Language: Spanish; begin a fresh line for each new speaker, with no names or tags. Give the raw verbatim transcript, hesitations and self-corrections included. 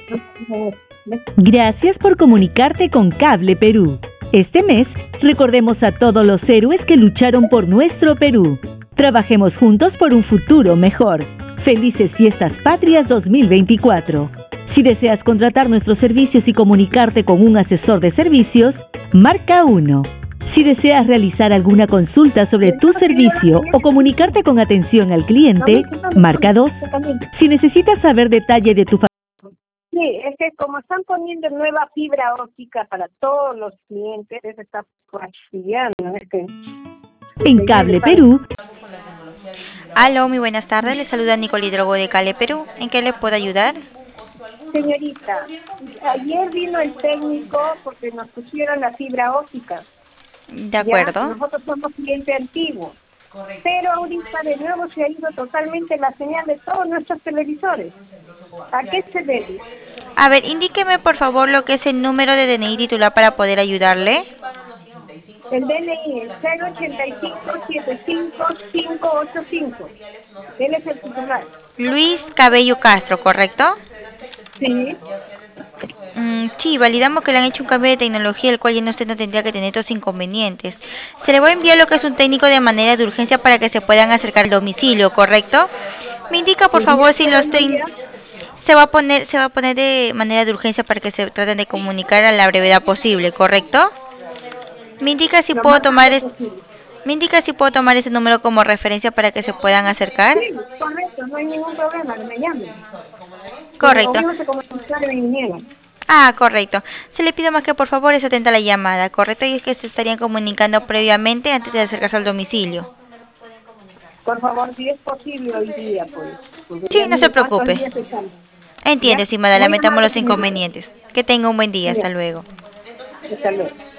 Gracias por comunicarte con Cable Perú. Este mes, recordemos a todos los héroes que lucharon por nuestro Perú. Trabajemos juntos por un futuro mejor. Felices Fiestas Patrias dos mil veinticuatro. Si deseas contratar nuestros servicios y comunicarte con un asesor de servicios, marca uno. Si deseas realizar alguna consulta sobre tu servicio o comunicarte con atención al cliente, marca dos. Si necesitas saber detalle de tu
Sí, es que como están poniendo nueva fibra óptica para todos los clientes, eso está fastidiando. Es que,
en Cable Perú.
Aló, muy buenas tardes. Le saluda Nicole Hidrogo de Cable Perú. ¿En qué le puedo ayudar?
Señorita, ayer vino el técnico porque nos pusieron la fibra óptica.
De acuerdo.
¿Ya? Nosotros somos cliente antiguo. Pero ahorita de nuevo se ha ido totalmente la señal de todos nuestros televisores. ¿A qué se debe?
A ver, indíqueme por favor lo que es el número de D N I titular para poder ayudarle.
El D N I es cero ochenta y cinco setenta y cinco cinco ochenta y cinco. Él es el titular.
Luis Cabello Castro, ¿correcto?
Sí.
Mm, sí, validamos que le han hecho un cambio de tecnología, el cual ya usted no tendría que tener estos inconvenientes. Se le va a enviar lo que es un técnico de manera de urgencia para que se puedan acercar al domicilio, ¿correcto? Me indica por favor si los técnicos... Se va a poner, se va a poner de manera de urgencia para que se traten de comunicar a la brevedad posible, ¿correcto? Me indica si puedo tomar es, me indica si puedo tomar ese número como referencia para que se puedan acercar.
Sí, correcto, no hay ningún problema, me llamen.
Correcto. Ah, correcto. Se le pide más que por favor se atenta a la llamada, ¿correcto? Y es que se estarían comunicando previamente antes de acercarse al domicilio.
Por favor, si es posible hoy día, pues.
Sí, no se preocupe. Entiende, estimada, lamentamos los inconvenientes. Que tenga un buen día. Hasta luego.
Hasta luego.